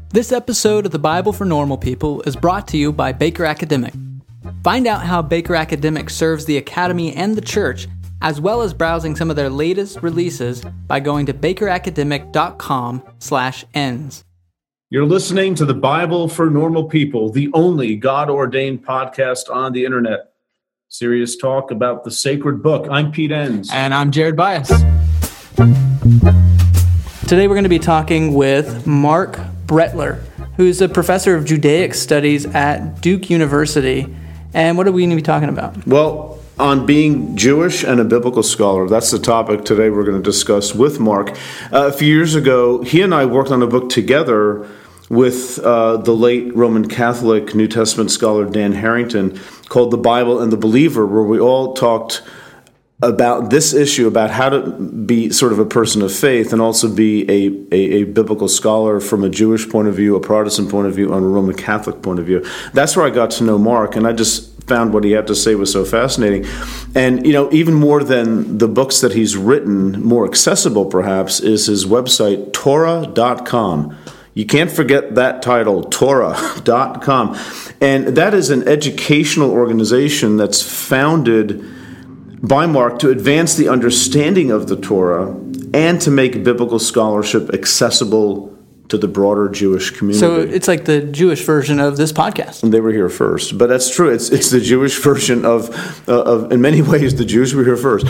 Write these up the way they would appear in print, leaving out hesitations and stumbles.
This episode of the Bible for Normal People is brought to you by Baker Academic. Find out how Baker Academic serves the Academy and the church, as well as browsing some of their latest releases by going to bakeracademic.com/ends. You're listening to the Bible for Normal People, the only God-ordained podcast on the internet. Serious talk about the sacred book. I'm Pete Enns. And I'm Jared Bias. Today we're going to be talking with Mark Brettler, who's a professor of Judaic studies at Duke University. And what are we going to be talking about? Well, on being Jewish and a biblical scholar, that's the topic today we're going to discuss with Mark. A few years ago, he and I worked on a book together with the late Roman Catholic New Testament scholar Dan Harrington called The Bible and the Believer, where we all talked about this issue, about how to be sort of a person of faith and also be a biblical scholar from a Jewish point of view, a Protestant point of view, and a Roman Catholic point of view. That's where I got to know Mark, and I just found what he had to say was so fascinating. And, you know, even more than the books that he's written, more accessible perhaps, is his website, Torah.com. You can't forget that title, Torah.com. And that is an educational organization that's founded by Mark to advance the understanding of the Torah and to make biblical scholarship accessible to the broader Jewish community. So it's like the Jewish version of this podcast. And they were here first, but that's true. It's the Jewish version of in many ways the Jews were here first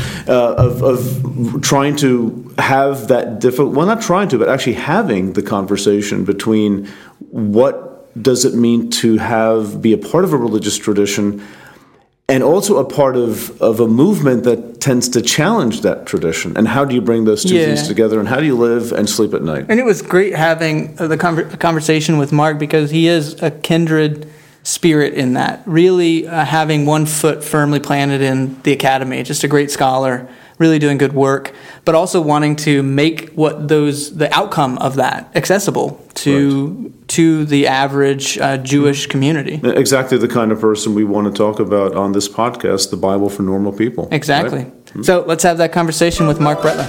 of trying to have that not trying to, but actually having the conversation between what does it mean to be a part of a religious tradition, and also a part of a movement that tends to challenge that tradition. And how do you bring those two things together? And how do you live and sleep at night? And it was great having the conversation with Mark, because he is a kindred spirit in that. Really having one foot firmly planted in the academy. Just a great scholar, really doing good work, but also wanting to make the outcome of that accessible to the average Jewish community. Exactly the kind of person we want to talk about on this podcast, the Bible for Normal People. Exactly. Right? So let's have that conversation with Mark Brettler.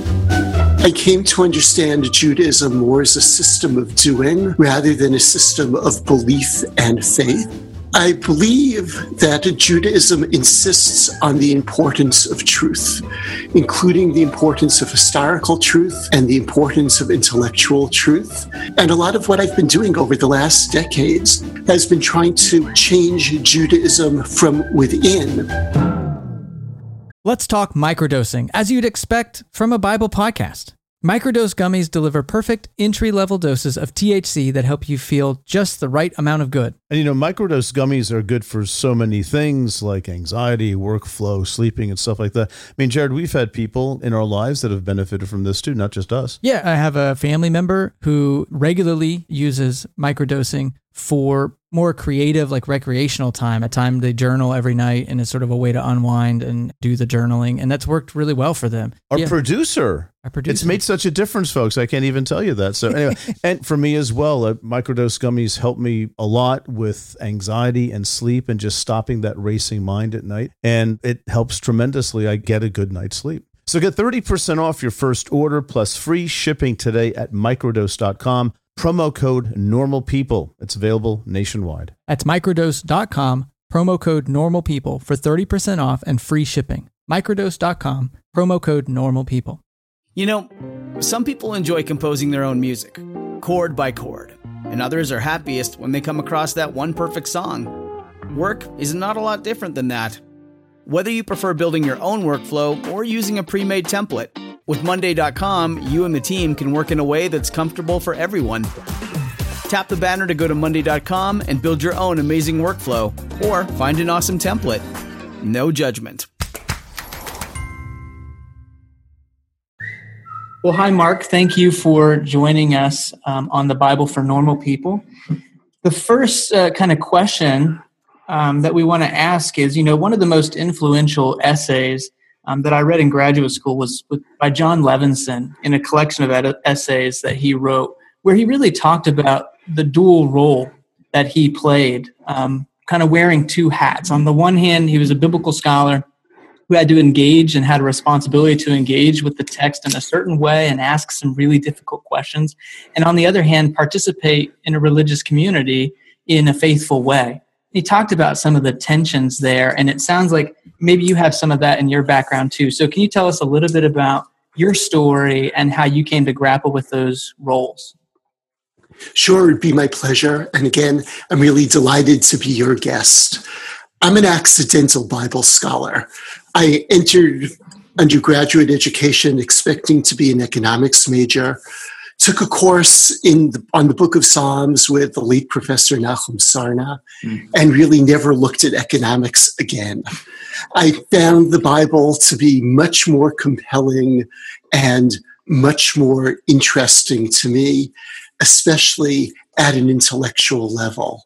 I came to understand Judaism more as a system of doing rather than a system of belief and faith. I believe that Judaism insists on the importance of truth, including the importance of historical truth and the importance of intellectual truth. And a lot of what I've been doing over the last decades has been trying to change Judaism from within. Let's talk microdosing, as you'd expect from a Bible podcast. Microdose gummies deliver perfect entry-level doses of THC that help you feel just the right amount of good. And, you know, microdose gummies are good for so many things like anxiety, workflow, sleeping, and stuff like that. I mean, Jared, we've had people in our lives that have benefited from this too, not just us. Yeah, I have a family member who regularly uses microdosing for more creative, like recreational time, a time they journal every night, and it's sort of a way to unwind and do the journaling, and that's worked really well for them. Our producer. It's made such a difference, folks. I can't even tell you that. So anyway, and for me as well, microdose gummies help me a lot with anxiety and sleep and just stopping that racing mind at night, and it helps tremendously. I get a good night's sleep. So get 30% off your first order plus free shipping today at microdose.com. Promo code NORMALPEOPLE. It's available nationwide. That's microdose.com, promo code NORMALPEOPLE for 30% off and free shipping. Microdose.com, promo code NORMALPEOPLE. You know, some people enjoy composing their own music, chord by chord, and others are happiest when they come across that one perfect song. Work is not a lot different than that. Whether you prefer building your own workflow or using a pre-made template, with Monday.com, you and the team can work in a way that's comfortable for everyone. Tap the banner to go to Monday.com and build your own amazing workflow, or find an awesome template. No judgment. Well, hi, Mark. Thank you for joining us on the Bible for Normal People. The first kind of question that we want to ask is, you know, one of the most influential essays that I read in graduate school was by John Levinson in a collection of essays that he wrote, where he really talked about the dual role that he played, kind of wearing two hats. On the one hand, he was a biblical scholar who had to engage and had a responsibility to engage with the text in a certain way and ask some really difficult questions. And on the other hand, participate in a religious community in a faithful way. He talked about some of the tensions there, and it sounds like maybe you have some of that in your background too. So can you tell us a little bit about your story and how you came to grapple with those roles? Sure, it'd be my pleasure. And again, I'm really delighted to be your guest. I'm an accidental Bible scholar. I entered undergraduate education expecting to be an economics major, took a course on the Book of Psalms with the late Professor Nahum Sarna, and really never looked at economics again. I found the Bible to be much more compelling and much more interesting to me, especially at an intellectual level.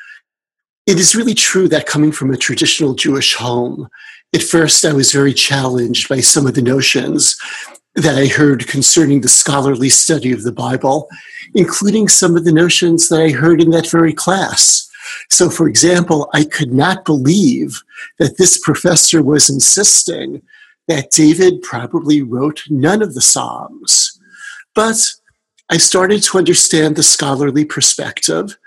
It is really true that coming from a traditional Jewish home, at first I was very challenged by some of the notions that I heard concerning the scholarly study of the Bible, including some of the notions that I heard in that very class. So, for example, I could not believe that this professor was insisting that David probably wrote none of the Psalms. But I started to understand the scholarly perspective,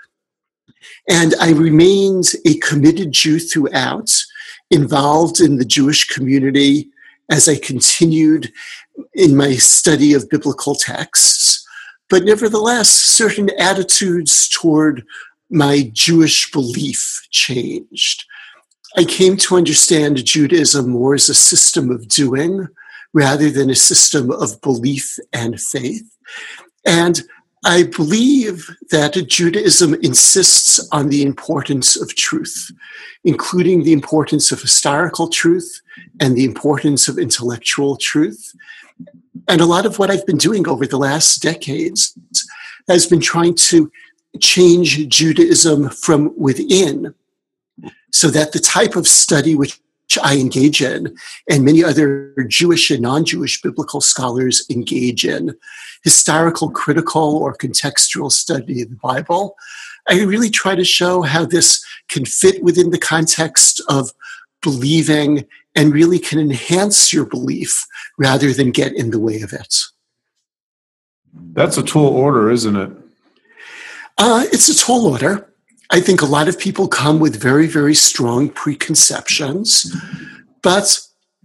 and I remained a committed Jew throughout, involved in the Jewish community as I continued in my study of biblical texts. But nevertheless, certain attitudes toward my Jewish belief changed. I came to understand Judaism more as a system of doing rather than a system of belief and faith. And I believe that Judaism insists on the importance of truth, including the importance of historical truth and the importance of intellectual truth. And a lot of what I've been doing over the last decades has been trying to change Judaism from within so that the type of study which I engage in, and many other Jewish and non-Jewish biblical scholars engage in, historical, critical, or contextual study of the Bible, I really try to show how this can fit within the context of believing and really can enhance your belief rather than get in the way of it. That's a tall order, isn't it? It's a tall order. I think a lot of people come with very, very strong preconceptions, but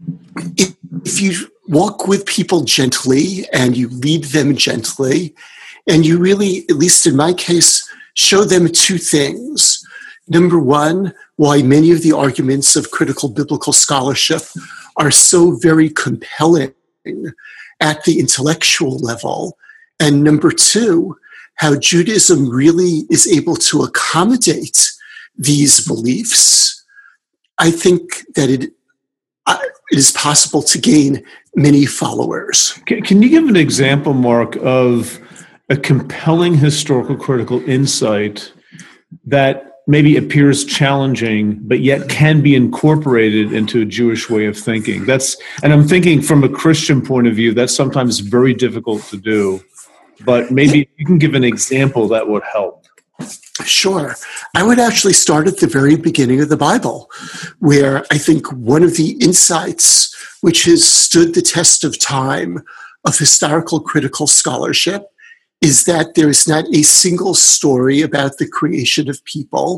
if you walk with people gently and you lead them gently, and you really, at least in my case, show them two things. Number one, why many of the arguments of critical biblical scholarship are so very compelling at the intellectual level. And number two, how Judaism really is able to accommodate these beliefs. I think that it is possible to gain many followers. Can you give an example, Mark, of a compelling historical critical insight that maybe appears challenging, but yet can be incorporated into a Jewish way of thinking? And I'm thinking from a Christian point of view, that's sometimes very difficult to do, but maybe you can give an example that would help. Sure. I would actually start at the very beginning of the Bible, where I think one of the insights which has stood the test of time of historical critical scholarship is that there is not a single story about the creation of people,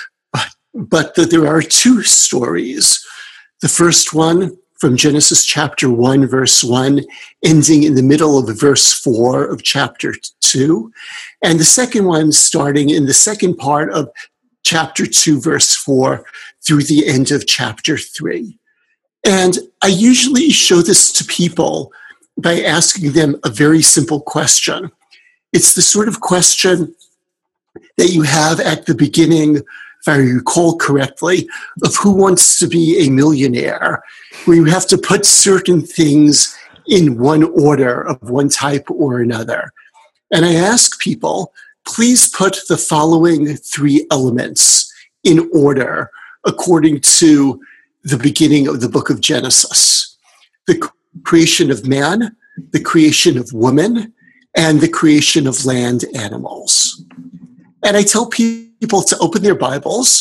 but that there are two stories. The first one from Genesis chapter 1, verse 1, ending in the middle of verse 4 of chapter 2. And the second one starting in the second part of chapter 2, verse 4, through the end of chapter 3. And I usually show this to people by asking them a very simple question. It's the sort of question that you have at the beginning, if I recall correctly, of Who Wants to Be a Millionaire, where you have to put certain things in one order of one type or another. And I ask people, please put the following three elements in order according to the beginning of the book of Genesis: the creation of man, the creation of woman, and the creation of land animals. And I tell people to open their Bibles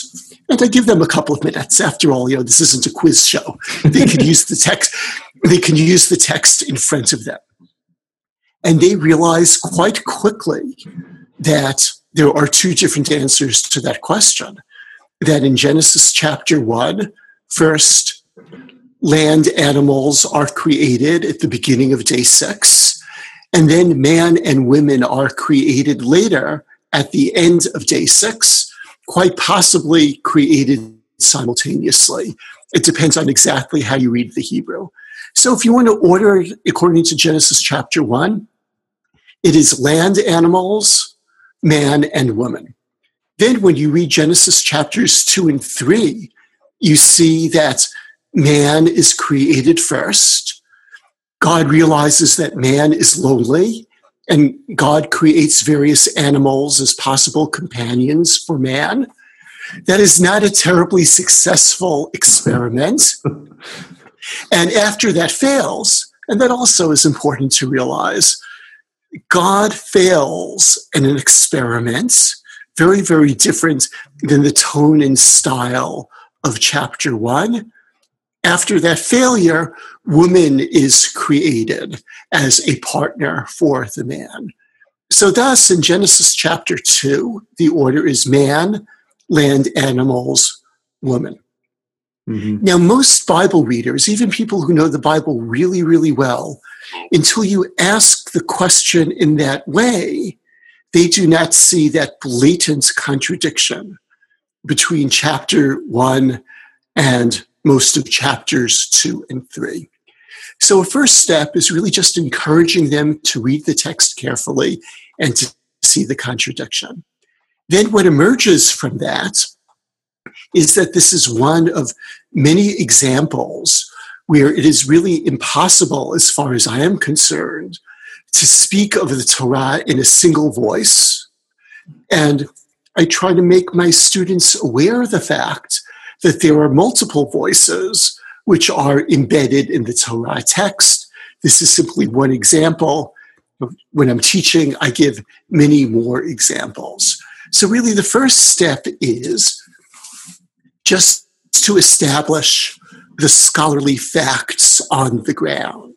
And I give them a couple of minutes. After all, this isn't a quiz show. They can use the text. They can use the text in front of them. And they realize quite quickly that there are two different answers to that question. That in Genesis chapter 1, first, land animals are created at the beginning of day 6, and then man and women are created later at the end of day 6, quite possibly created simultaneously. It depends on exactly how you read the Hebrew. So if you want to order according to Genesis chapter 1, it is land animals, man, and woman. Then when you read Genesis chapters 2 and 3, you see that man is created first. God realizes that man is lonely, and God creates various animals as possible companions for man. That is not a terribly successful experiment. And after that fails, and that also is important to realize, God fails in an experiment, very, very different than the tone and style of chapter 1. After that failure, woman is created as a partner for the man. So thus, in Genesis chapter 2, the order is man, land animals, woman. Mm-hmm. Now, most Bible readers, even people who know the Bible really, really well, until you ask the question in that way, they do not see that blatant contradiction between chapter 1 and most of chapters 2 and 3. So a first step is really just encouraging them to read the text carefully and to see the contradiction. Then what emerges from that is that this is one of many examples where it is really impossible, as far as I am concerned, to speak of the Torah in a single voice. And I try to make my students aware of the fact that there are multiple voices which are embedded in the Torah text. This is simply one example. When I'm teaching, I give many more examples. So really the first step is just to establish the scholarly facts on the ground.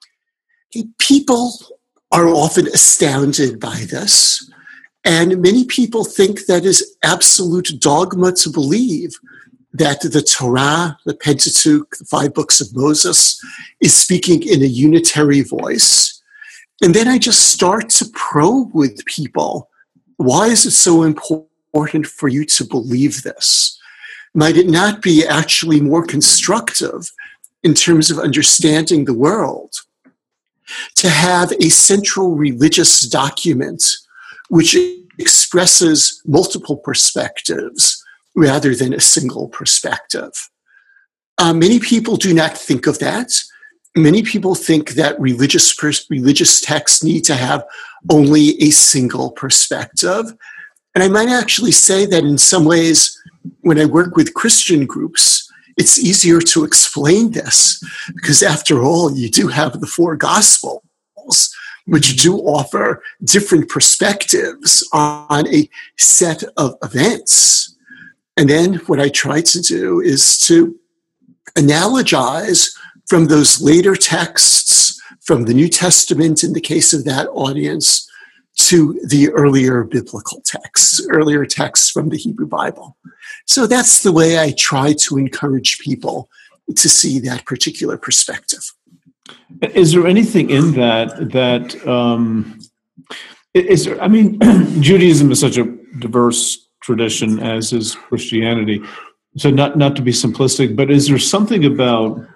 People are often astounded by this, and many people think that is absolute dogma to believe that the Torah, the Pentateuch, the 5 books of Moses, is speaking in a unitary voice. And then I just start to probe with people. Why is it so important for you to believe this? Might it not be actually more constructive in terms of understanding the world to have a central religious document which expresses multiple perspectives rather than a single perspective? Many people do not think of that. Many people think that religious texts need to have only a single perspective. And I might actually say that in some ways, when I work with Christian groups, it's easier to explain this because after all, you do have the 4 Gospels, which do offer different perspectives on a set of events. And then what I try to do is to analogize from those later texts, from the New Testament in the case of that audience, to the earlier biblical texts, earlier texts from the Hebrew Bible. So that's the way I try to encourage people to see that particular perspective. Is there anything in that is there, I mean, Judaism is such a diverse tradition, as is Christianity. So not to be simplistic, but is there something about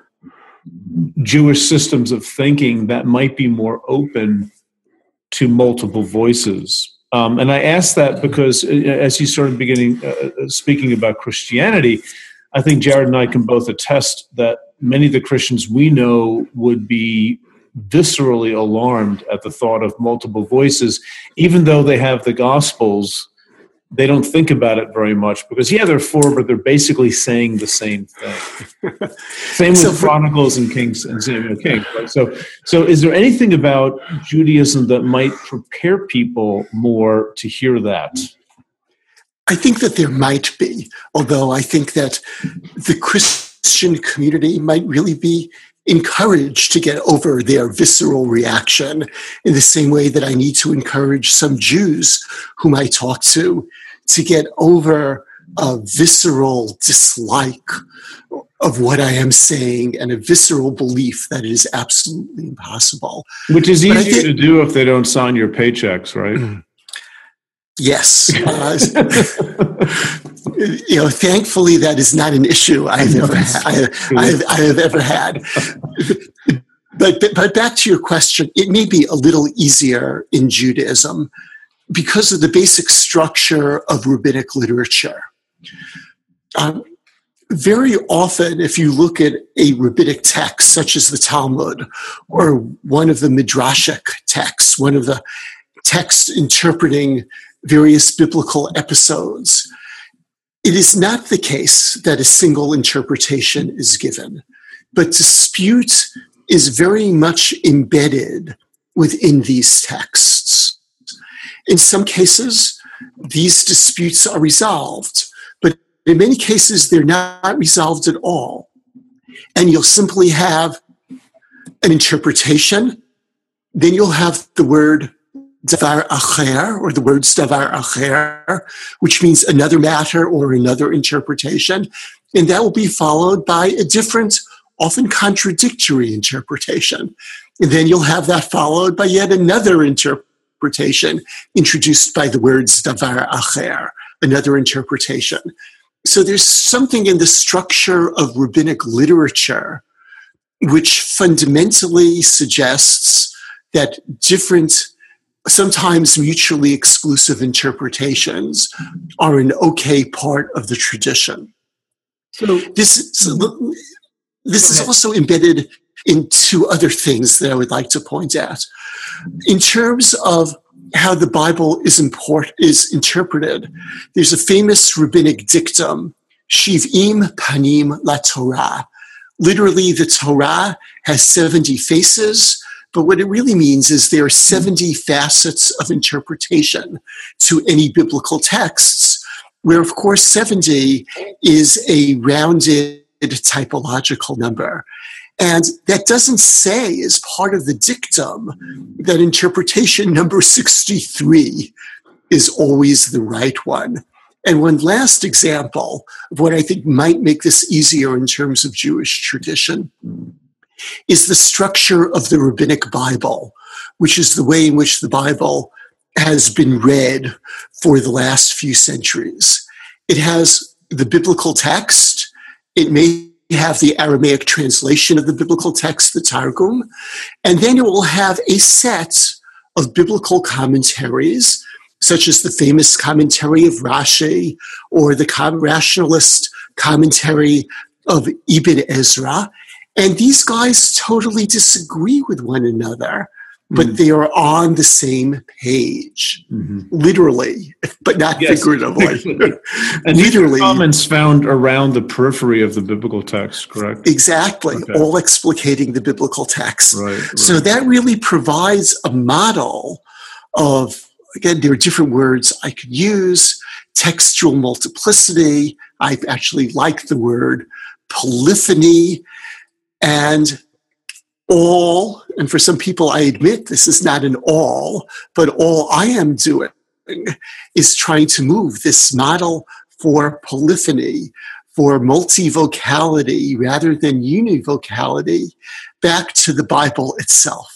Jewish systems of thinking that might be more open to multiple voices? And I ask that because as you started speaking about Christianity, I think Jared and I can both attest that many of the Christians we know would be viscerally alarmed at the thought of multiple voices, even though they have the Gospels. They don't think about it very much because, there are 4, but they're basically saying the same thing. Same with Chronicles and Kings and Samuel King. Right? So is there anything about Judaism that might prepare people more to hear that? I think that there might be, although I think that the Christian community might really be encouraged to get over their visceral reaction in the same way that I need to encourage some Jews whom I talk to get over a visceral dislike of what I am saying and a visceral belief that it is absolutely impossible. Which is easier to do if they don't sign your paychecks, right? Yes. Thankfully, that is not an issue I have ever had. But back to your question, it may be a little easier in Judaism because of the basic structure of rabbinic literature. Very often, if you look at a rabbinic text, such as the Talmud, or one of the Midrashic texts, one of the texts interpreting various biblical episodes, it is not the case that a single interpretation is given, but dispute is very much embedded within these texts. In some cases, these disputes are resolved, but in many cases, they're not resolved at all. And you'll simply have an interpretation, then you'll have the word davar acher, or the words davar acher, which means another matter or another interpretation, and that will be followed by a different, often contradictory interpretation. And then you'll have that followed by yet another interpretation introduced by the words davar acher, another interpretation. So there's something in the structure of rabbinic literature which fundamentally suggests that different, sometimes mutually exclusive interpretations are an okay part of the tradition. So this is also embedded in two other things that I would like to point out. In terms of how the Bible is interpreted, there's a famous rabbinic dictum, Shiv'im Panim LaTorah. Literally, the Torah has 70 faces, but what it really means is there are 70 facets of interpretation to any biblical texts, where, of course, 70 is a rounded typological number. And that doesn't say, as part of the dictum, that interpretation number 63 is always the right one. And one last example of what I think might make this easier in terms of Jewish tradition is the structure of the Rabbinic Bible, which is the way in which the Bible has been read for the last few centuries. It has the biblical text. It may have the Aramaic translation of the biblical text, the Targum, and then it will have a set of biblical commentaries, such as the famous commentary of Rashi or the rationalist commentary of Ibn Ezra. And these guys totally disagree with one another, but they are on the same page, literally, but not figuratively. And literally, comments found around the periphery of the biblical text, correct? Exactly, all explicating the biblical text. Right. So that really provides a model of, again, there are different words I could use, textual multiplicity. I actually like the word polyphony, and all, and for some people, I admit this is not an all, but all I am doing is trying to move this model for polyphony, for multivocality rather than univocality, back to the Bible itself.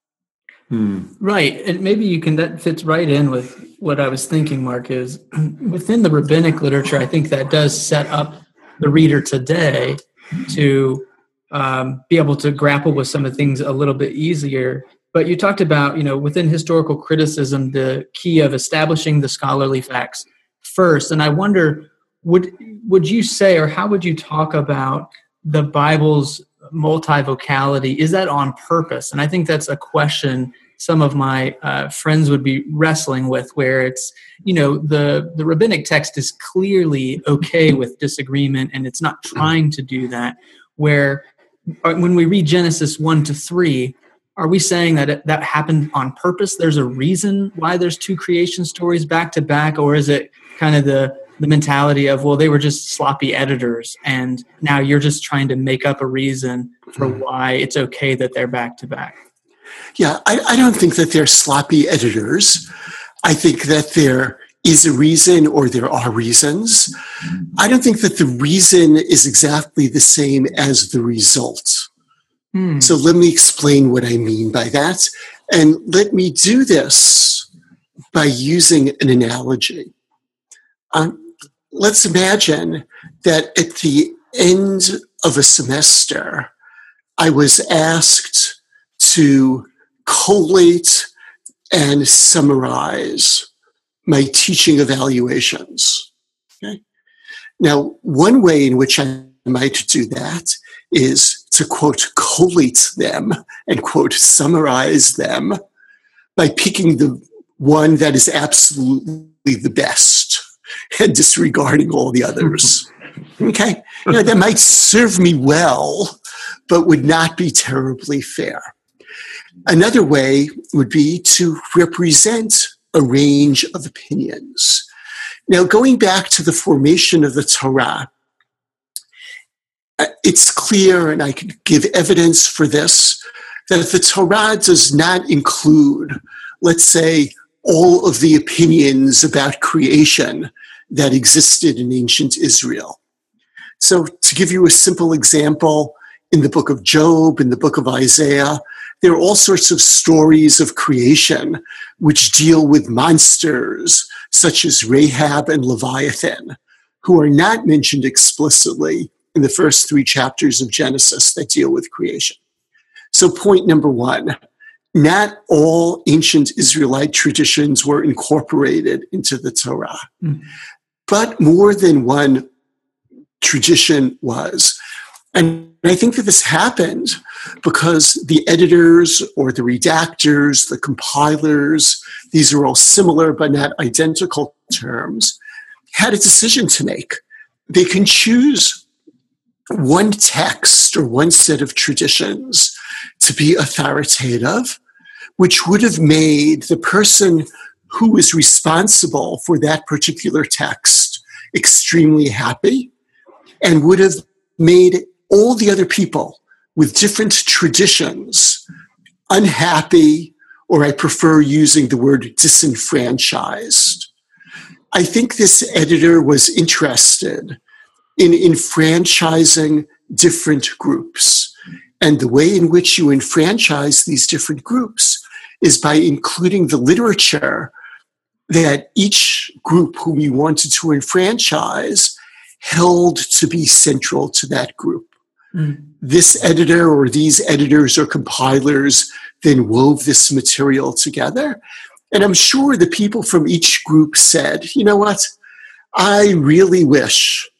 Right. And maybe that fits right in with what I was thinking, Mark, is within the rabbinic literature, I think that does set up the reader today to be able to grapple with some of the things a little bit easier. But you talked about, within historical criticism, the key of establishing the scholarly facts first. And I wonder, would you say, or how would you talk about the Bible's multivocality? Is that on purpose? And I think that's a question some of my friends would be wrestling with, where it's, the rabbinic text is clearly okay with disagreement, and it's not trying to do that. Where when we read Genesis 1-3, are we saying that that happened on purpose? There's a reason why there's two creation stories back to back, or is it kind of the the mentality of, well, they were just sloppy editors, and now you're just trying to make up a reason for why it's okay that they're back to back. Yeah, I don't think that they're sloppy editors. I think that there is a reason, or there are reasons. I don't think that the reason is exactly the same as the result. So let me explain what I mean by that. And let me do this by using an analogy. Let's imagine that at the end of a semester, I was asked to collate and summarize my teaching evaluations. Okay? Now, one way in which I might do that is to, quote, collate them and, quote, summarize them by picking the one that is absolutely the best and disregarding all the others. Okay? Now, that might serve me well, but would not be terribly fair. Another way would be to represent a range of opinions. Now, going back to the formation of the Torah, it's clear, and I could give evidence for this, that the Torah does not include, let's say, all of the opinions about creation that existed in ancient Israel. So to give you a simple example, in the book of Job, in the book of Isaiah, there are all sorts of stories of creation which deal with monsters such as Rahab and Leviathan, who are not mentioned explicitly in the first 3 chapters of Genesis that deal with creation. So point number 1, not all ancient Israelite traditions were incorporated into the Torah, but more than one tradition was. And I think that this happened because the editors or the redactors, the compilers, these are all similar but not identical terms, had a decision to make. They can choose one text or one set of traditions to be authoritative, which would have made the person who is responsible for that particular text extremely happy, and would have made all the other people with different traditions unhappy, or I prefer using the word disenfranchised. I think this editor was interested in enfranchising different groups. And the way in which you enfranchise these different groups is by including the literature that each group whom you wanted to enfranchise held to be central to that group. This editor or these editors or compilers then wove this material together. And I'm sure the people from each group said, you know what, I really wish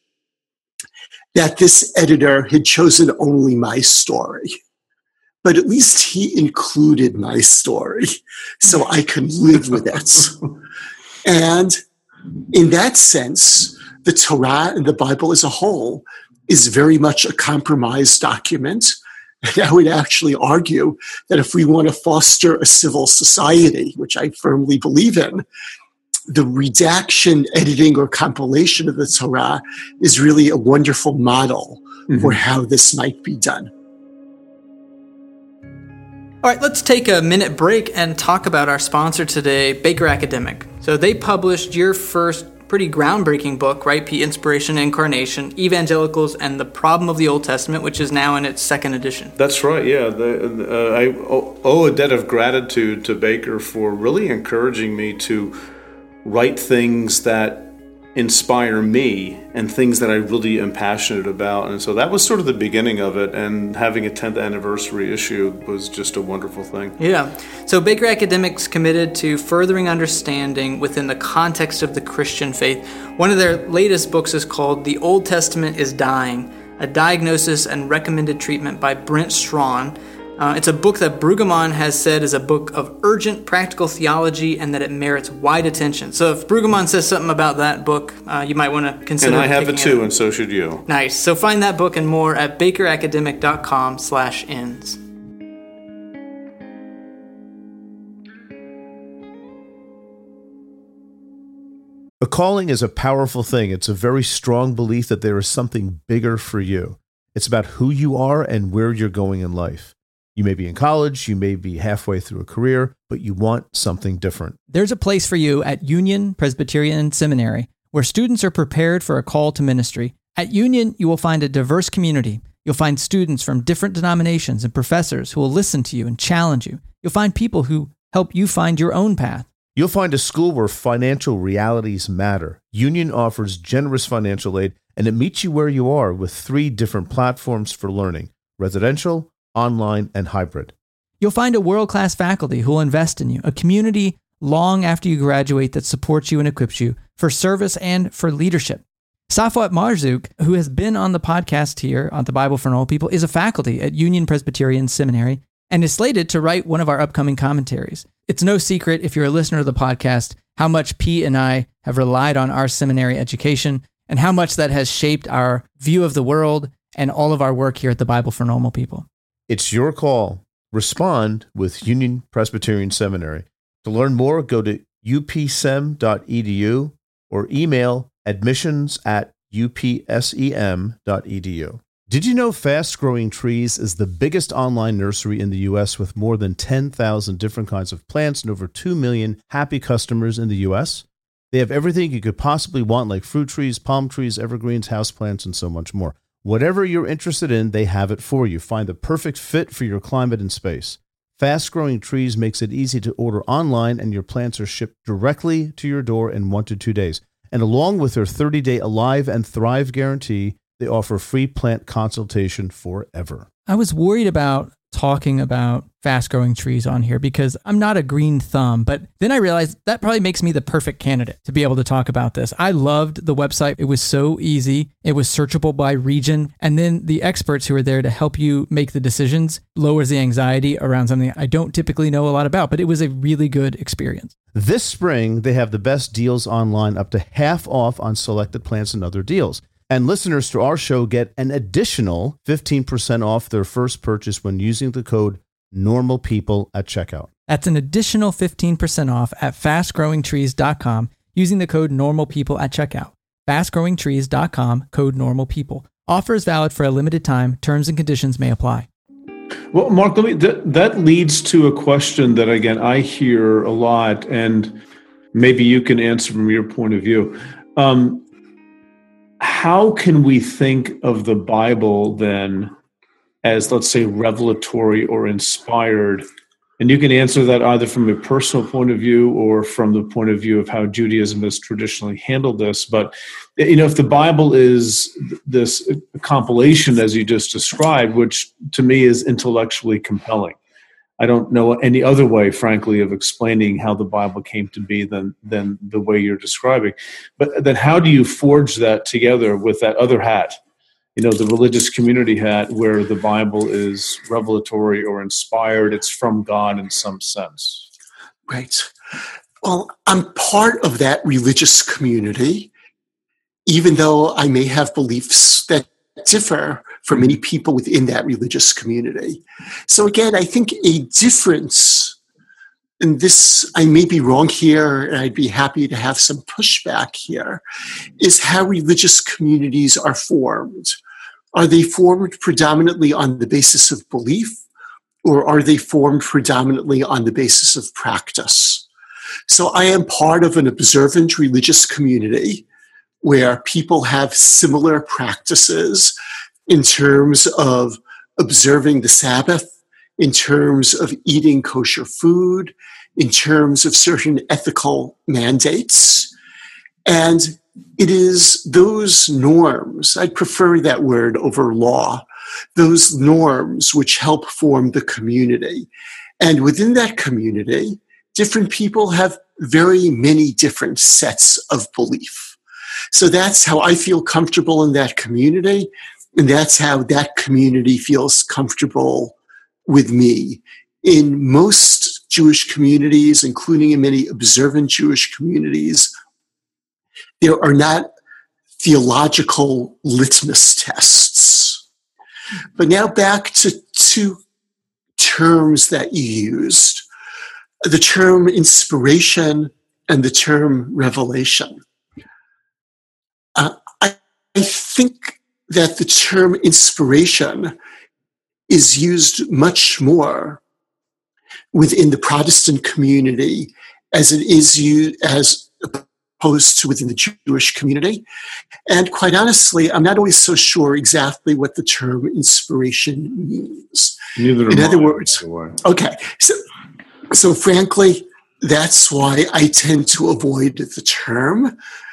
that this editor had chosen only my story, but at least he included my story so I can live with it. And in that sense, the Torah and the Bible as a whole is very much a compromise document. And I would actually argue that if we want to foster a civil society, which I firmly believe in, the redaction, editing, or compilation of the Torah is really a wonderful model for how this might be done. All right, let's take a minute break and talk about our sponsor today, Baker Academic. So they published your first pretty groundbreaking book, right? Inspiration and Incarnation, Evangelicals and the Problem of the Old Testament, which is now in its 2nd edition. That's right, yeah. I owe a debt of gratitude to Baker for really encouraging me to write things that inspire me and things that I really am passionate about. And so that was sort of the beginning of it, and having a 10th anniversary issue was just a wonderful thing. Yeah. So Baker Academic's committed to furthering understanding within the context of the Christian faith. One of their latest books is called The Old Testament is Dying, a diagnosis and recommended treatment by Brent Strawn. It's a book that Brueggemann has said is a book of urgent practical theology and that it merits wide attention. So if Brueggemann says something about that book, you might want to consider it. And I have it too, and so should you. Nice. So find that book and more at bakeracademic.com/ins. A calling is a powerful thing. It's a very strong belief that there is something bigger for you. It's about who you are and where you're going in life. You may be in college, you may be halfway through a career, but you want something different. There's a place for you at Union Presbyterian Seminary, where students are prepared for a call to ministry. At Union, you will find a diverse community. You'll find students from different denominations and professors who will listen to you and challenge you. You'll find people who help you find your own path. You'll find a school where financial realities matter. Union offers generous financial aid, and it meets you where you are with 3 different platforms for learning: residential, online, and hybrid. You'll find a world-class faculty who will invest in you, a community long after you graduate that supports you and equips you for service and for leadership. Safwat Marzouk, who has been on the podcast here on the Bible for Normal People, is a faculty at Union Presbyterian Seminary and is slated to write one of our upcoming commentaries. It's no secret, if you're a listener to the podcast, how much Pete and I have relied on our seminary education and how much that has shaped our view of the world and all of our work here at the Bible for Normal People. It's your call. Respond with Union Presbyterian Seminary. To learn more, go to upsem.edu or email admissions@upsem.edu. Did you know Fast Growing Trees is the biggest online nursery in the U.S. with more than 10,000 different kinds of plants and over 2 million happy customers in the U.S.? They have everything you could possibly want, like fruit trees, palm trees, evergreens, houseplants, and so much more. Whatever you're interested in, they have it for you. Find the perfect fit for your climate and space. Fast Growing Trees makes it easy to order online, and your plants are shipped directly to your door in 1 to 2 days. And along with their 30-day Alive and Thrive guarantee, they offer free plant consultation forever. I was worried about talking about Fast Growing Trees on here because I'm not a green thumb, but then I realized that probably makes me the perfect candidate to be able to talk about this. I loved the website. It was so easy. It was searchable by region. And then the experts who are there to help you make the decisions lowers the anxiety around something I don't typically know a lot about, but it was a really good experience. This spring, they have the best deals online, up to half off on selected plants and other deals. And listeners to our show get an additional 15% off their first purchase when using the code NORMALPEOPLE at checkout. That's an additional 15% off at fastgrowingtrees.com using the code NORMALPEOPLE at checkout. Fastgrowingtrees.com, code NORMALPEOPLE. Offer is valid for a limited time. Terms and conditions may apply. Well, Mark, that leads to a question that, again, I hear a lot, and maybe you can answer from your point of view. How can we think of the Bible then as, let's say, revelatory or inspired? And you can answer that either from a personal point of view or from the point of view of how Judaism has traditionally handled this. But, if the Bible is this compilation, as you just described, which to me is intellectually compelling, I don't know any other way, frankly, of explaining how the Bible came to be than the way you're describing. But then how do you forge that together with that other hat, the religious community hat, where the Bible is revelatory or inspired? It's from God in some sense. Right. Well, I'm part of that religious community, even though I may have beliefs that differ for many people within that religious community. So again, I think a difference, and this, I may be wrong here, and I'd be happy to have some pushback here, is how religious communities are formed. Are they formed predominantly on the basis of belief, or are they formed predominantly on the basis of practice? So I am part of an observant religious community where people have similar practices in terms of observing the Sabbath, in terms of eating kosher food, in terms of certain ethical mandates. And it is those norms, I prefer that word over law, those norms which help form the community. And within that community, different people have very many different sets of belief. So that's how I feel comfortable in that community. And that's how that community feels comfortable with me. In most Jewish communities, including in many observant Jewish communities, there are not theological litmus tests. But now back to 2 terms that you used, the term inspiration and the term revelation. I think that the term inspiration is used much more within the Protestant community as it is used as opposed to within the Jewish community. And quite honestly, I'm not always so sure exactly what the term inspiration means. In other words, okay, so frankly, that's why I tend to avoid the term.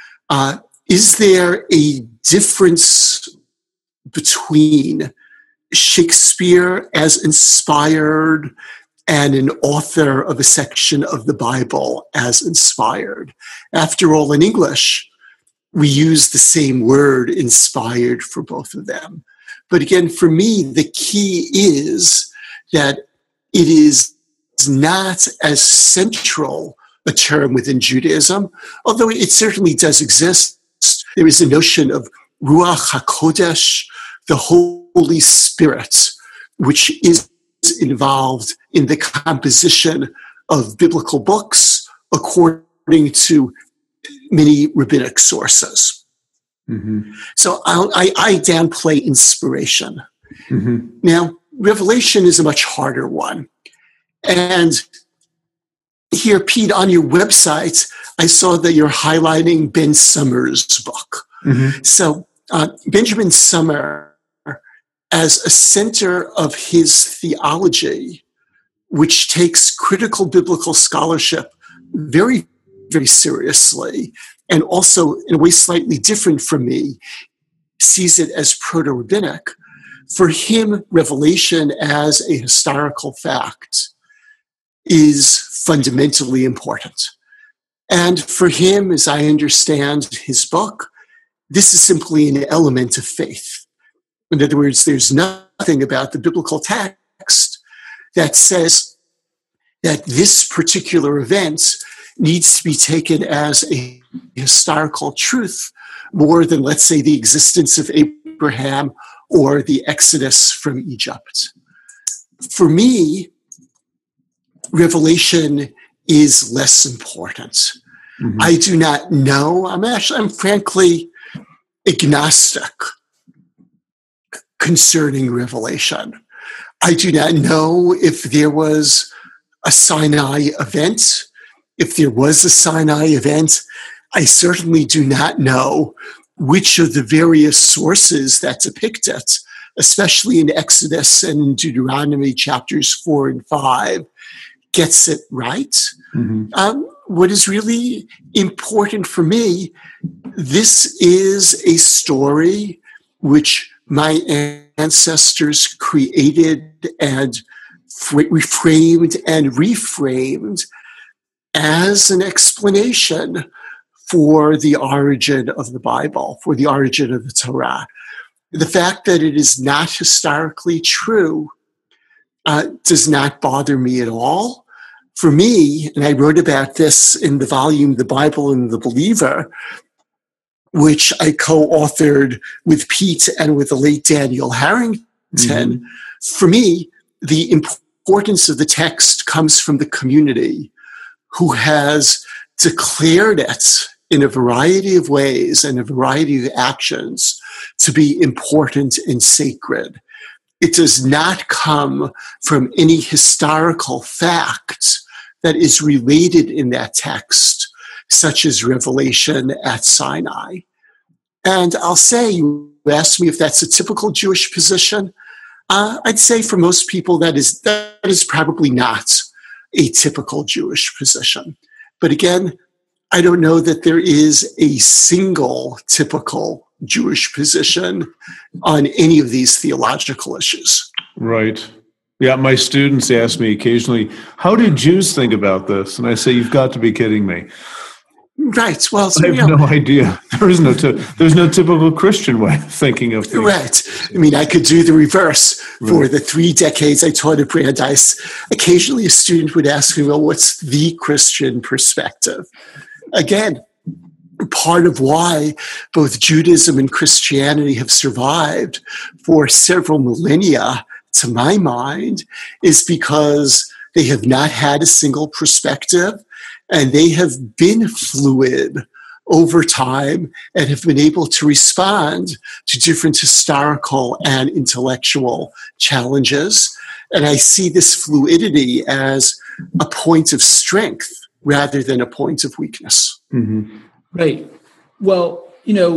Is there a difference between Shakespeare as inspired and an author of a section of the Bible as inspired? After all, in English, we use the same word, inspired, for both of them. But again, for me, the key is that it is not as central a term within Judaism, although it certainly does exist. There is a notion of Ruach HaKodesh, the Holy Spirit, which is involved in the composition of biblical books according to many rabbinic sources. Mm-hmm. So I downplay inspiration. Mm-hmm. Now, revelation is a much harder one. And here, Pete, on your website, I saw that you're highlighting Ben Summers' book. Mm-hmm. So Benjamin Sommer, as a center of his theology, which takes critical biblical scholarship very, very seriously, and also in a way slightly different from me, sees it as proto-rabbinic. For him, revelation as a historical fact is fundamentally important. And for him, as I understand his book, this is simply an element of faith. In other words, there's nothing about the biblical text that says that this particular event needs to be taken as a historical truth more than, let's say, the existence of Abraham or the Exodus from Egypt. For me, revelation is less important. Mm-hmm. I do not know. I'm frankly agnostic concerning revelation. I do not know if there was a Sinai event. If there was a Sinai event, I certainly do not know which of the various sources that depict it, especially in Exodus and Deuteronomy chapters 4 and 5, gets it right. Mm-hmm. What is really important for me, this is a story which my ancestors created and reframed and reframed as an explanation for the origin of the Bible, for the origin of the Torah. The fact that it is not historically true does not bother me at all. For me, and I wrote about this in the volume, The Bible and the Believer, which I co-authored with Pete and with the late Daniel Harrington. Mm-hmm. For me, the importance of the text comes from the community who has declared it in a variety of ways and a variety of actions to be important and sacred. It does not come from any historical fact that is related in that text, such as revelation at Sinai. And I'll say, you asked me if that's a typical Jewish position. I'd say for most people that is probably not a typical Jewish position. But again, I don't know that there is a single typical Jewish position on any of these theological issues. Right. Yeah, my students ask me occasionally, how do Jews think about this? And I say, you've got to be kidding me. Right. Well, so, I have no idea. There's no typical Christian way of thinking of things. Right. I mean, I could do the reverse. Right. For the 3 decades I taught at Brandeis, occasionally a student would ask me, well, what's the Christian perspective? Again, part of why both Judaism and Christianity have survived for several millennia, to my mind, is because they have not had a single perspective and they have been fluid over time and have been able to respond to different historical and intellectual challenges. And I see this fluidity as a point of strength rather than a point of weakness. Mm-hmm. Right. Well,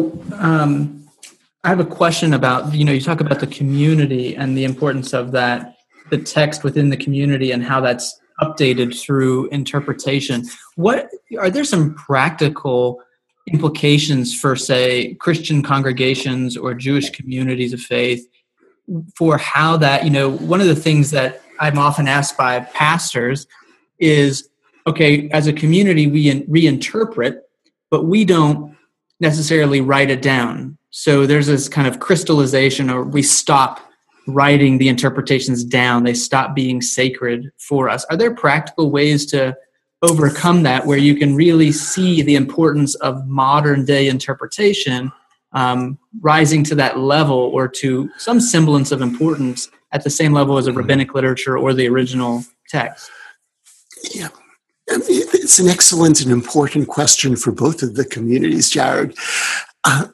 I have a question about, you talk about the community and the importance of that, the text within the community and how that's updated through interpretation. Are there some practical implications for, say, Christian congregations or Jewish communities of faith for how that, one of the things that I'm often asked by pastors is, okay, as a community, we reinterpret, but we don't necessarily write it down. So there's this kind of crystallization, or we stop writing the interpretations down. They stop being sacred for us. Are there practical ways to overcome that, where you can really see the importance of modern day interpretation rising to that level, or to some semblance of importance at the same level as a rabbinic literature or the original text? Yeah. It's an excellent and important question for both of the communities, Jared. I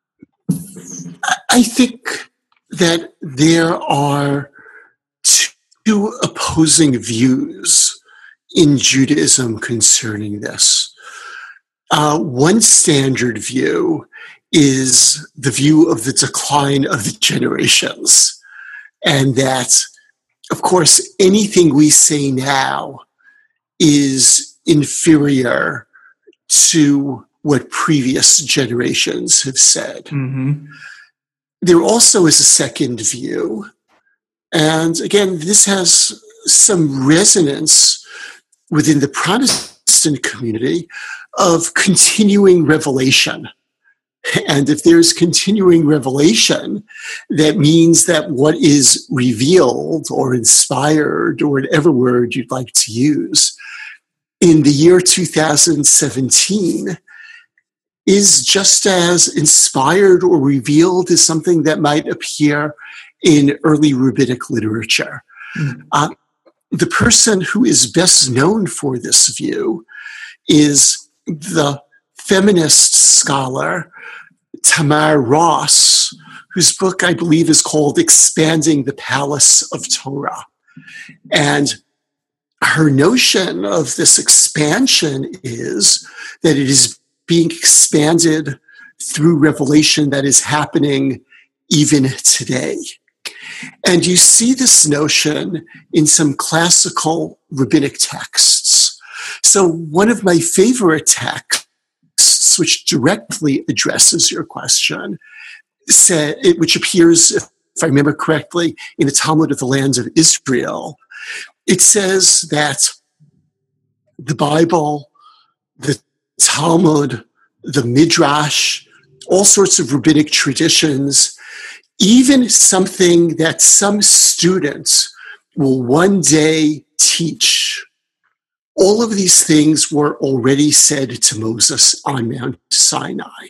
think that there are two opposing views in Judaism concerning this. One standard view is the view of the decline of the generations, and that, of course, anything we say now is inferior to what previous generations have said. Mm-hmm. There also is a second view, and again, this has some resonance within the Protestant community, of continuing revelation. And if there's continuing revelation, that means that what is revealed or inspired, or whatever word you'd like to use, in the year 2017 is just as inspired or revealed as something that might appear in early rabbinic literature. Mm-hmm. The person who is best known for this view is the feminist scholar Tamar Ross, whose book I believe is called Expanding the Palace of Torah. And her notion of this expansion is that it is being expanded through revelation that is happening even today. And you see this notion in some classical rabbinic texts. So one of my favorite texts, which directly addresses your question, which appears, if I remember correctly, in the Talmud of the Land of Israel, it says that the Bible, the Talmud, the Midrash, all sorts of rabbinic traditions, even something that some students will one day teach, all of these things were already said to Moses on Mount Sinai.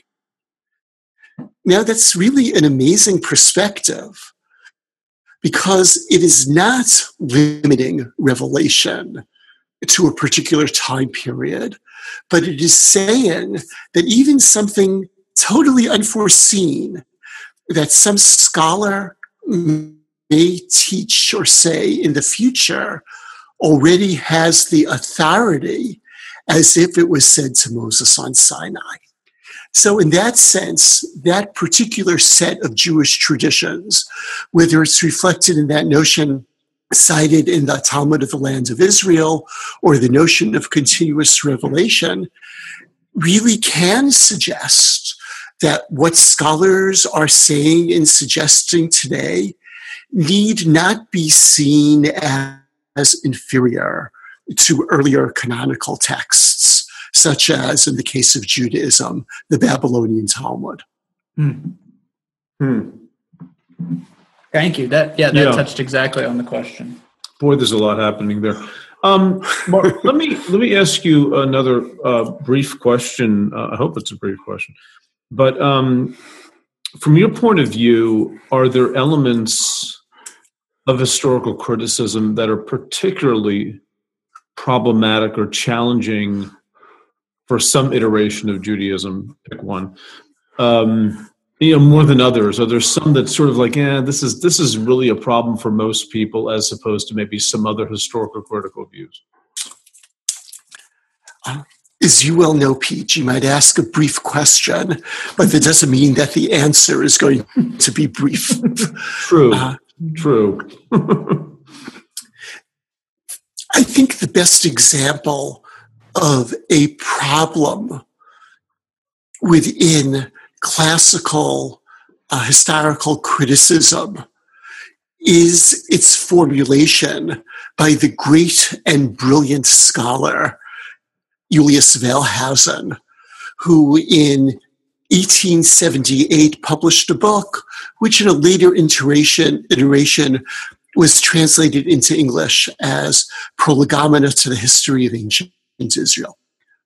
Now, that's really an amazing perspective, because it is not limiting revelation to a particular time period, but it is saying that even something totally unforeseen that some scholar may teach or say in the future already has the authority as if it was said to Moses on Sinai. So in that sense, that particular set of Jewish traditions, whether it's reflected in that notion cited in the Talmud of the Land of Israel or the notion of continuous revelation, really can suggest that what scholars are saying and suggesting today need not be seen as inferior to earlier canonical texts, such as, in the case of Judaism, the Babylonian Talmud. Thank you. That touched exactly on the question. Boy, there's a lot happening there. Mark, let me ask you another brief question. I hope it's a brief question. But from your point of view, are there elements of historical criticism that are particularly problematic or challenging for some iteration of Judaism? Pick one. More than others. Are there some that's sort of like, this is really a problem for most people, as opposed to maybe some other historical critical views? As you well know, Pete, you might ask a brief question, but that doesn't mean that the answer is going to be brief. True. True. I think the best example of a problem within classical historical criticism is its formulation by the great and brilliant scholar Julius Wellhausen, who in 1878 published a book which in a later iteration was translated into English as Prolegomena to the History of Ancient Israel.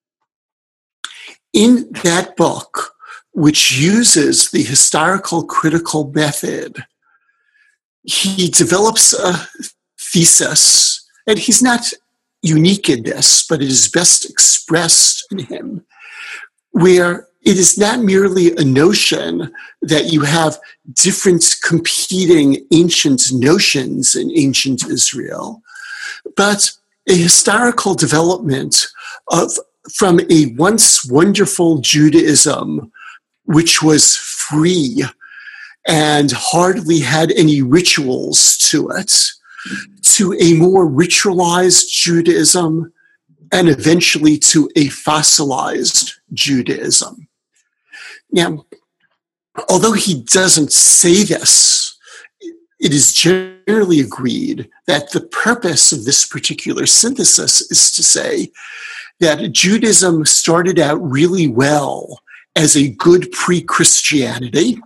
In that book, which uses the historical critical method, he develops a thesis, and he's not unique in this, but it is best expressed in him, where it is not merely a notion that you have different competing ancient notions in ancient Israel, but a historical development from a once wonderful Judaism, which was free and hardly had any rituals to it, to a more ritualized Judaism, and eventually to a fossilized Judaism. Now, although he doesn't say this, it is generally agreed that the purpose of this particular synthesis is to say that Judaism started out really well as a good pre-Christianity.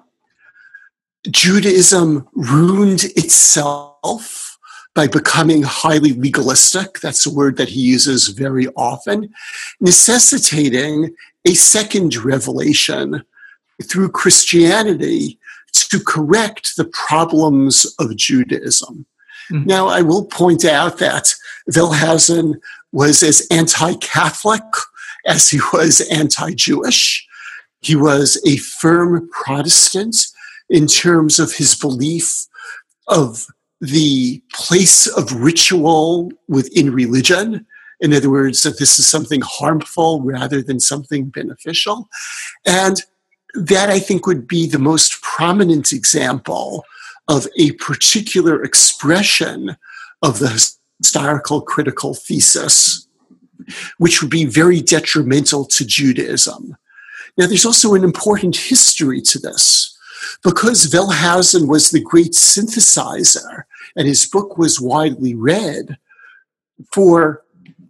Judaism ruined itself by becoming highly legalistic. That's a word that he uses very often, necessitating a second revelation through Christianity to correct the problems of Judaism. Mm-hmm. Now, I will point out that Wellhausen was as anti-Catholic as he was anti-Jewish. He was a firm Protestant in terms of his belief of the place of ritual within religion. In other words, that this is something harmful rather than something beneficial. And that, I think, would be the most prominent example of a particular expression of the historical critical thesis, which would be very detrimental to Judaism. Now, there's also an important history to this. Because Wellhausen was the great synthesizer and his book was widely read, for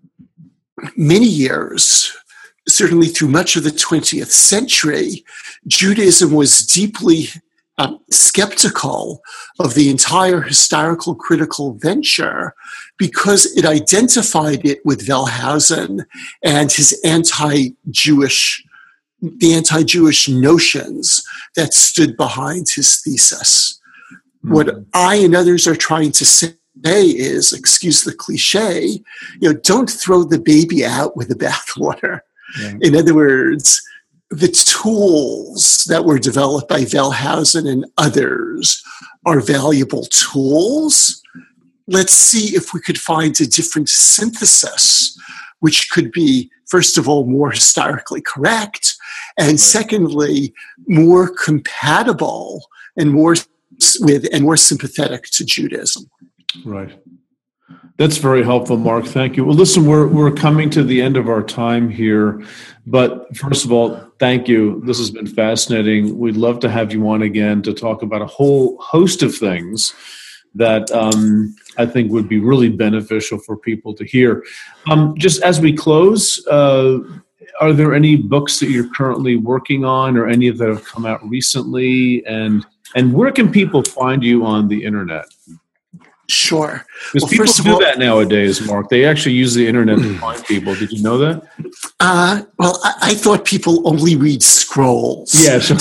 many years, certainly through much of the 20th century, Judaism was deeply skeptical of the entire historical critical venture because it identified it with Wellhausen and his anti-Jewish notions that stood behind his thesis. Mm-hmm. What I and others are trying to say is, excuse the cliche, don't throw the baby out with the bathwater. Yeah. In other words, the tools that were developed by Wellhausen and others are valuable tools. Let's see if we could find a different synthesis, which could be, first of all, more historically correct, and secondly, more compatible and more sympathetic to Judaism. Right. That's very helpful, Mark. Thank you. Well, listen, we're coming to the end of our time here, but first of all, thank you. This has been fascinating. We'd love to have you on again to talk about a whole host of things that I think would be really beneficial for people to hear. Just as we close, are there any books that you're currently working on, or any that have come out recently? And where can people find you on the internet? Sure. Because people do that nowadays, Mark. They actually use the internet to find people. Did you know that? Well, I thought people only read scrolls. Yeah. Sure.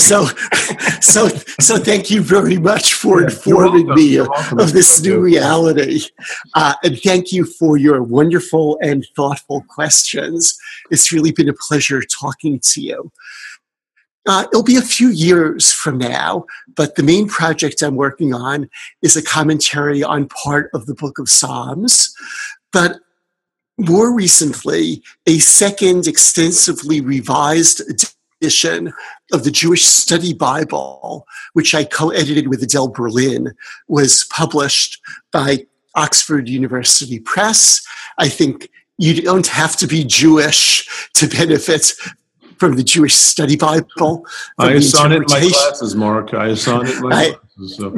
So thank you very much for informing me of this new reality. And thank you for your wonderful and thoughtful questions. It's really been a pleasure talking to you. It'll be a few years from now, but the main project I'm working on is a commentary on part of the Book of Psalms. But more recently, a second extensively revised edition of the Jewish Study Bible, which I co-edited with Adele Berlin, was published by Oxford University Press. I think you don't have to be Jewish to benefit from the Jewish Study Bible. I assigned it in my classes, Mark. I assigned it in my classes. So.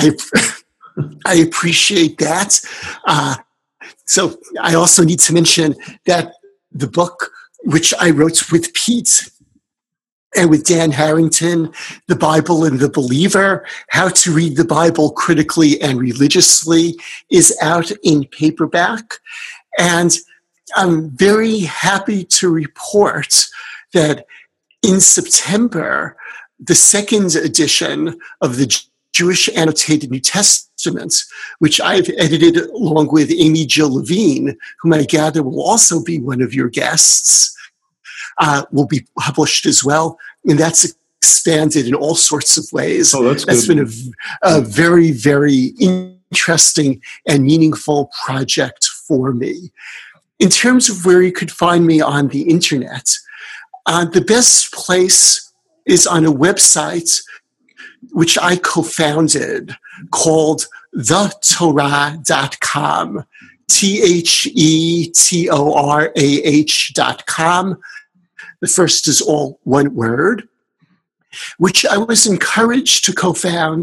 I appreciate that. So I also need to mention that the book, which I wrote with Pete and with Dan Harrington, The Bible and the Believer, How to Read the Bible Critically and Religiously, is out in paperback. And I'm very happy to report that in September, the second edition of the Jewish Annotated New Testament, which I've edited along with Amy Jill Levine, whom I gather will also be one of your guests, will be published as well. And that's expanded in all sorts of ways. Oh, that's been a very, very interesting and meaningful project for me. In terms of where you could find me on the internet, the best place is on a website which I co-founded called thetorah.com, thetorah.com. The first is all one word, which I was encouraged to co-found,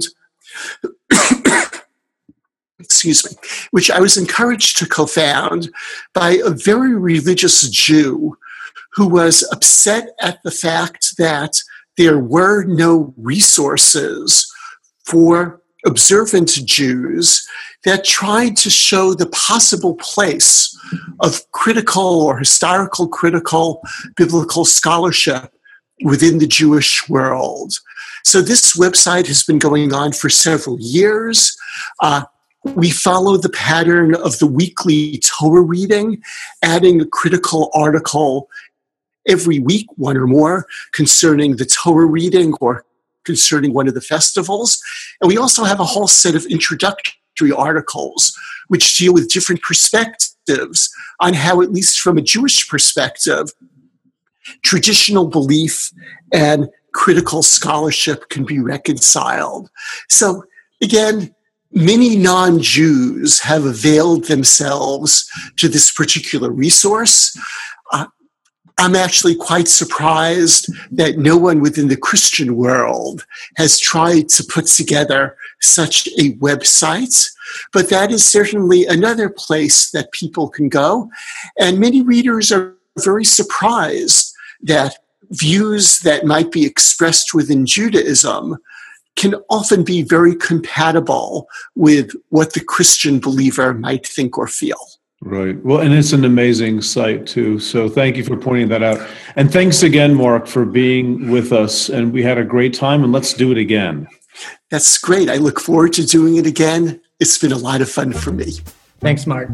which I was encouraged to co-found by a very religious Jew who was upset at the fact that there were no resources for observant Jews that tried to show the possible place of critical or historical critical biblical scholarship within the Jewish world. So this website has been going on for several years. We follow the pattern of the weekly Torah reading, adding a critical article every week, one or more, concerning the Torah reading or concerning one of the festivals. And we also have a whole set of introductory articles which deal with different perspectives on how, at least from a Jewish perspective, traditional belief and critical scholarship can be reconciled. So again, many non-Jews have availed themselves to this particular resource. I'm actually quite surprised that no one within the Christian world has tried to put together such a website, but that is certainly another place that people can go. And many readers are very surprised that views that might be expressed within Judaism can often be very compatible with what the Christian believer might think or feel. Right. Well, and it's an amazing site too. So thank you for pointing that out. And thanks again, Mark, for being with us. And we had a great time, and let's do it again. That's great. I look forward to doing it again. It's been a lot of fun for me. Thanks, Mark.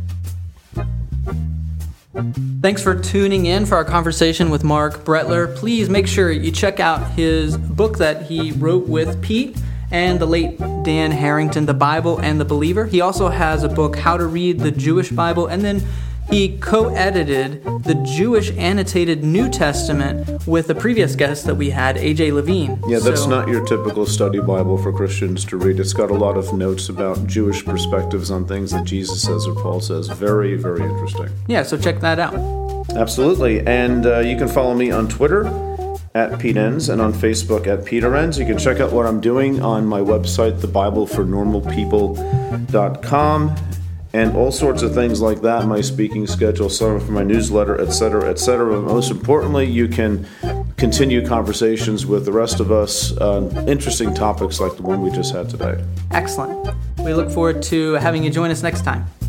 Thanks for tuning in for our conversation with Mark Brettler. Please make sure you check out his book that he wrote with Pete and the late Dan Harrington, The Bible and the Believer. He also has a book, How to Read the Jewish Bible, and then he co-edited the Jewish Annotated New Testament with the previous guest that we had, A.J. Levine. Yeah, that's not your typical study Bible for Christians to read. It's got a lot of notes about Jewish perspectives on things that Jesus says or Paul says. Very, very interesting. Yeah, so check that out. Absolutely. And you can follow me on Twitter at Pete Enns and on Facebook at Peter Enns. You can check out what I'm doing on my website, thebiblefornormalpeople.com, and all sorts of things like that, my speaking schedule, some for my newsletter, etc., etc. But most importantly, you can continue conversations with the rest of us on interesting topics like the one we just had today. Excellent. We look forward to having you join us next time.